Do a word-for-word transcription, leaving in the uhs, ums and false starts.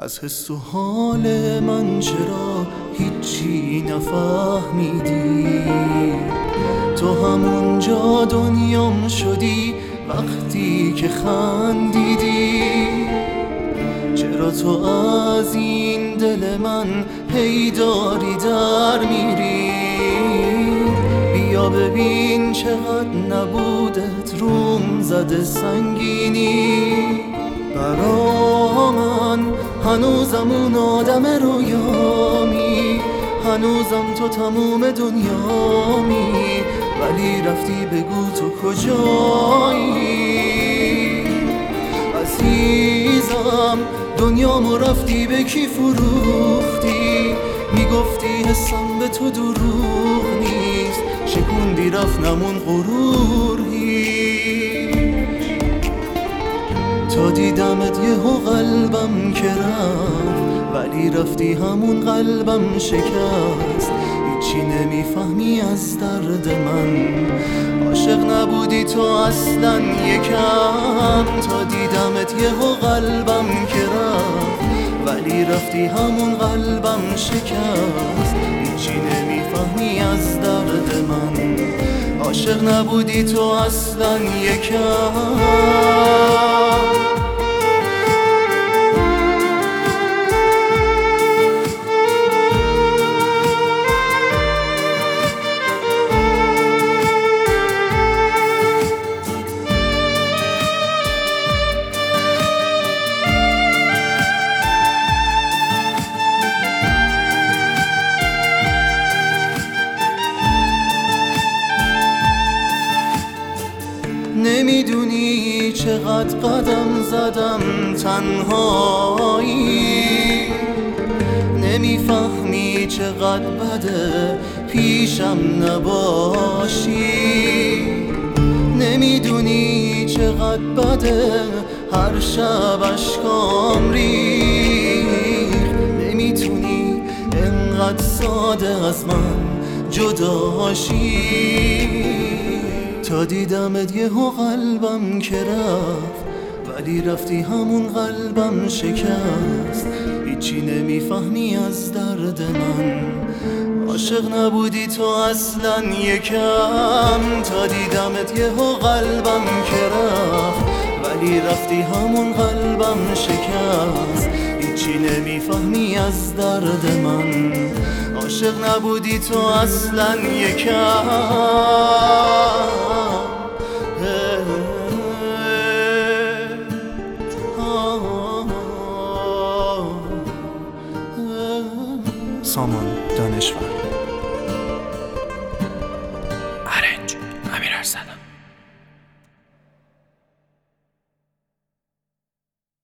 از حس و حال من چرا هیچی نفهمیدی؟ تو همونجا دنیام شدی وقتی که خندیدی. چرا تو از این دل من هی داری در میری؟ بیا ببین چقدر نبودت روم زده سنگینی. برا من هنوزم اون آدم رویامی، هنوزم تو تموم دنیامی، ولی رفتی بگو تو کجایی. عزیزم دنیامو رفتی به کی فروختی؟ میگفتی حسم به تو دروغ نیست، شکوندی رفت نمون غرور هیچ. تا دیدمت یهو قلبم که رفت، ولی رفتی همون قلبم شکست. هیچی نمیفهمی از درد من، عاشق نبودی تو اصلا یکم. تا دیدمت یهو قلبم که رفت، ولی رفتی همون قلبم شکست. هیچی نمیفهمی از درد من، عاشق نبودی تو اصلا یکم. نمیدونی چقدر قدم زدم تنهایی، نمیفهمی چقدر بده پیشم نباشی. نمیدونی چقدر بده هر شب اشکام ریخت. نمیتونی انقدر ساده از من جداشی. تا دیدمت یهو قلبم که رفت، ولی رفتی همون قلبم شکست. هیچی نمیفهمی از درد من، عاشق نبودی تو اصلا یکم. تا دیدمت یهو قلبم که رفت، ولی رفتی همون قلبم شکست. هیچی نمیفهمی از درد من، عاشق نبودی تو اصلا یکم. سامان دانشور.